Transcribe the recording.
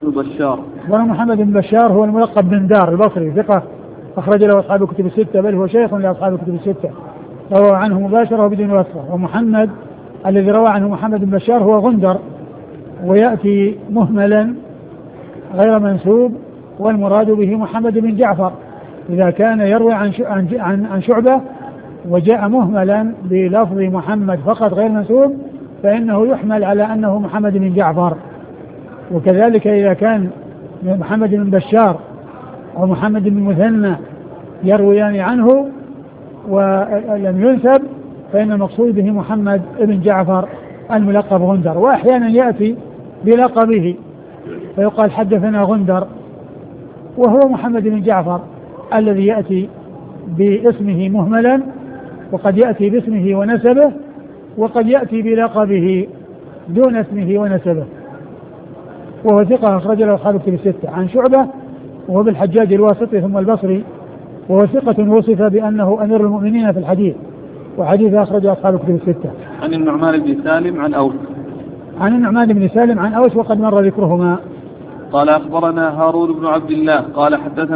بشار. محمد بن بشار هو الملقب بن دار البصري ثقة أخرج له أصحاب الكتب الستة، بل هو شيخ لأصحاب الكتب الستة، روى عنه مباشرة وبدون واسطة. ومحمد الذي روى عنه محمد بن بشار هو غندر، ويأتي مهملا غير منسوب، والمراد به محمد بن جعفر إذا كان يروي عن شعبة وجاء مهملا بلفظ محمد فقط غير منسوب فإنه يحمل على أنه محمد بن جعفر. وكذلك إذا كان محمد بن بشار أو محمد بن مثنى يرويان عنه ولم ينسب فإن المقصود به محمد بن جعفر الملقب غندر. وأحيانا يأتي بلقبه فيقال حدثنا غندر، وهو محمد بن جعفر الذي يأتي باسمه مهملا، وقد يأتي باسمه ونسبه، وقد يأتي بلقبه دون اسمه ونسبه. وهو ثقة أخرج له أصحاب الكتب الستة عن شعبة وهو بالحجاج الواسطي ثم البصري، وهو ثقة وصف بأنه أمير المؤمنين في الحديث، وحديث أخرج أصحاب الكتب الستة. عن النعمان بن سالم عن أوس. عن النعمان بن سالم عن أوس وقد مر ذكرهما. قال أخبرنا هارون بن عبد الله قال حدثنا